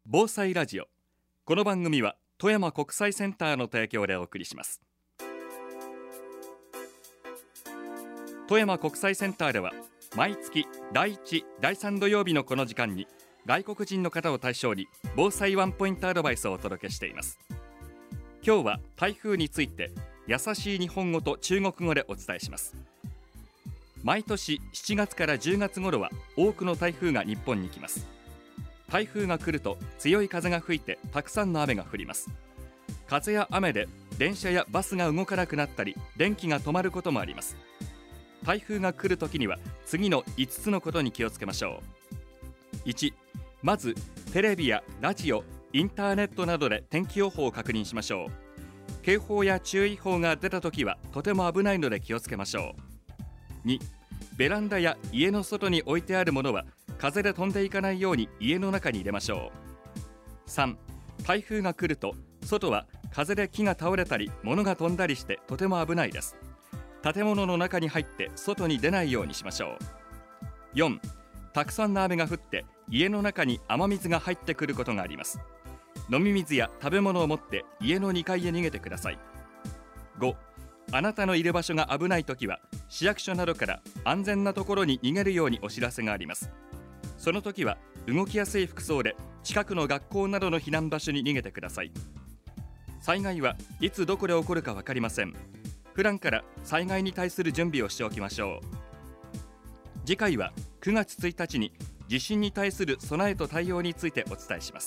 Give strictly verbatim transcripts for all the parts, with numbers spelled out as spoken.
防災ラジオ。この番組は富山国際センターの提供でお送りします。富山国際センターでは毎月だいいち、だいさん土曜日のこの時間に外国人の方を対象に防災ワンポイントアドバイスをお届けしています。今日は台風について優しい日本語と中国語でお伝えします。毎年しちがつからじゅうがつ頃は多くの台風が日本に来ます。台風が来ると強い風が吹いてたくさんの雨が降ります。風や雨で電車やバスが動かなくなったり電気が止まることもあります。台風が来るときには次のいつつのことに気をつけましょう。いち、まずテレビやラジオ、インターネットなどで天気予報を確認しましょう。警報や注意報が出たときはとても危ないので気をつけましょう。に、ベランダや家の外に置いてあるものは風で飛んでいかないように家の中に入れましょう。さん、台風が来ると外は風で木が倒れたり物が飛んだりしてとても危ないです。建物の中に入って外に出ないようにしましょう。よん、たくさんの雨が降って家の中に雨水が入ってくることがあります。飲み水や食べ物を持って家のにかいへ逃げてください。ご、あなたのいる場所が危ないときは市役所などから安全なところに逃げるようにお知らせがあります。その時は動きやすい服装で近くの学校などの避難場所に逃げてください。災害はいつどこで起こるか分かりません。普段から災害に対する準備をしておきましょう。次回はくがつついたちに地震に対する備えと対応についてお伝えします。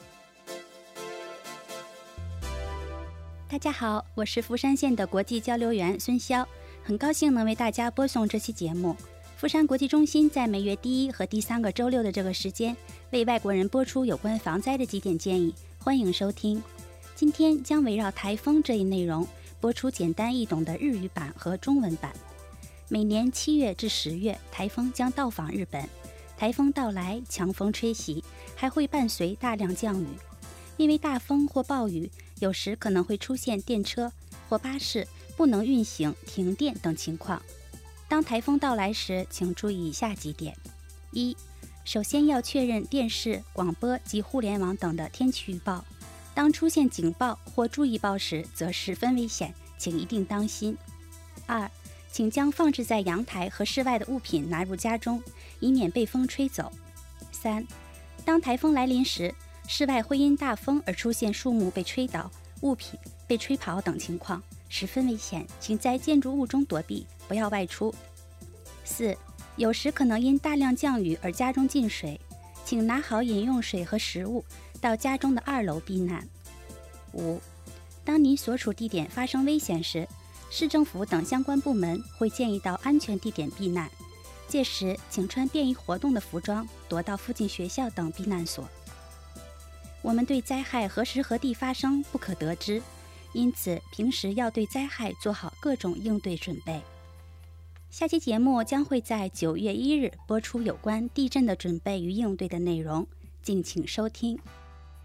大家好，我是福山县的国际交流员孙潇，很高兴能为大家播送这期节目。福山国际中心在每月第一和第三个周六的这个时间，为外国人播出有关防灾的几点建议，欢迎收听。今天将围绕台风这一内容，播出简单易懂的日语版和中文版。每年七月至十月，台风将到访日本。台风到来，强风吹袭，还会伴随大量降雨。因为大风或暴雨，有时可能会出现电车或巴士不能运行、停电等情况。当台风到来时，请注意以下几点：一、首先要确认电视、广播及互联网等的天气预报。当出现警报或注意报时，则十分危险，请一定当心。二、请将放置在阳台和室外的物品拿入家中，以免被风吹走。三、当台风来临时，室外会因大风而出现树木被吹倒、物品被吹跑等情况，十分危险，请在建筑物中躲避，不要外出。四、有时可能因大量降雨而家中进水，请拿好饮用水和食物，到家中的二楼避难。五、当您所处地点发生危险时，市政府等相关部门会建议到安全地点避难，届时请穿便于活动的服装，躲到附近学校等避难所。我们对灾害何时何地发生不可得知，因此平时要对灾害做好各种应对准备。下期节目将会在九月一日播出有关地震的准备与应对的内容，敬请收听。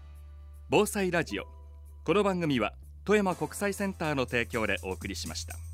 防災ラジオ。この番組は富山国際センターの提供でお送りしました。